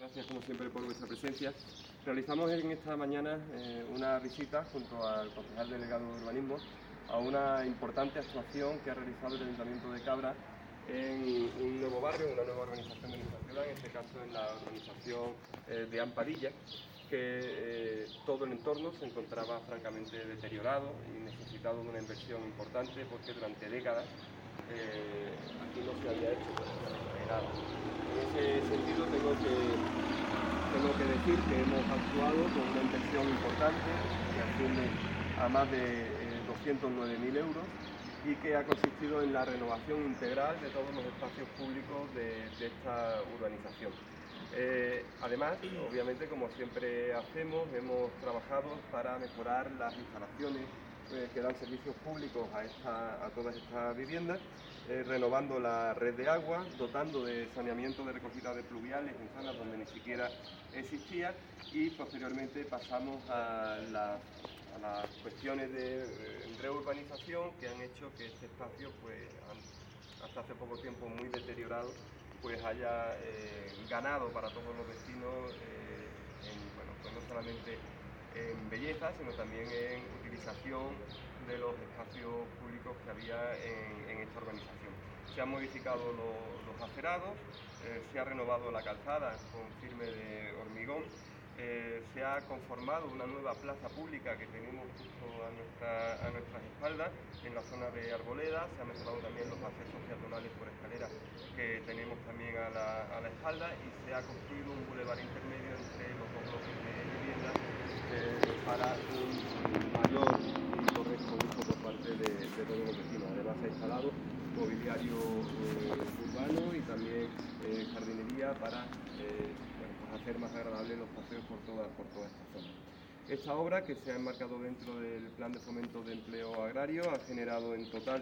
Gracias como siempre por vuestra presencia. Realizamos en esta mañana una visita junto al concejal delegado de urbanismo a una importante actuación que ha realizado el Ayuntamiento de Cabra en un nuevo barrio, una nueva urbanización de nuestra ciudad, en este caso en la urbanización de Amparilla, que todo el entorno se encontraba francamente deteriorado y necesitado de una inversión importante porque durante décadas aquí no se había hecho nada. En ese sentido tengo que decir que hemos actuado con una inversión importante que asciende a más de 209.000 euros y que ha consistido en la renovación integral de todos los espacios públicos de esta urbanización. Además, obviamente, como siempre hacemos, hemos trabajado para mejorar las instalaciones que dan servicios públicos a todas estas viviendas, renovando la red de agua, dotando de saneamiento de recogida de pluviales en zonas donde ni siquiera existía, y posteriormente pasamos a las cuestiones de reurbanización que han hecho que este espacio, pues, hasta hace poco tiempo muy deteriorado, pues haya ganado para todos los vecinos, pues no solamente en belleza, sino también en utilización de los espacios públicos que había en esta urbanización. Se han modificado los acerados, se ha renovado la calzada con firme de hormigón, se ha conformado una nueva plaza pública que tenemos justo a nuestras espaldas en la zona de Arboleda, se han mejorado también los accesos peatonales por escalera que tenemos también a la espalda, y se ha construido un bulevar intermedio entre los dos bloques de viviendas para un mayor y correcto uso por parte de todos los vecinos. Además se ha instalado mobiliario urbano y también jardinería para pues hacer más agradables los paseos por toda esta zona. Esta obra, que se ha enmarcado dentro del Plan de Fomento de Empleo Agrario, ha generado en total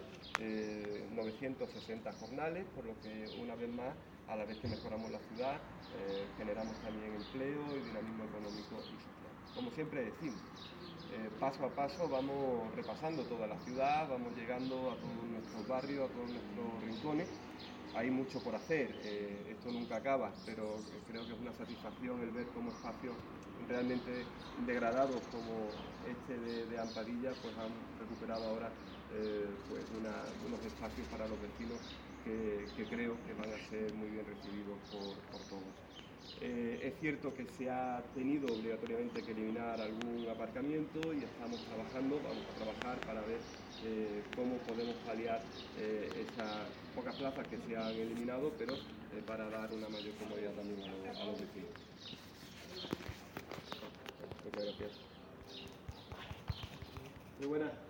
960 jornales, por lo que, una vez más, a la vez que mejoramos la ciudad, generamos también empleo y dinamismo económico y social. Como siempre decimos, paso a paso vamos repasando toda la ciudad, vamos llegando a todos nuestros barrios, a todos nuestros rincones. Hay mucho por hacer, esto nunca acaba, pero creo que es una satisfacción el ver cómo espacios realmente degradados como este de Amparilla pues han recuperado ahora pues unos espacios para los vecinos que creo que van a ser muy bien recibidos por todos. Es cierto que se ha tenido obligatoriamente que eliminar algún aparcamiento y vamos a trabajar para ver cómo podemos paliar esas pocas plazas que se han eliminado, pero para dar una mayor comodidad también a los vecinos. Muchas gracias. Muy buenas.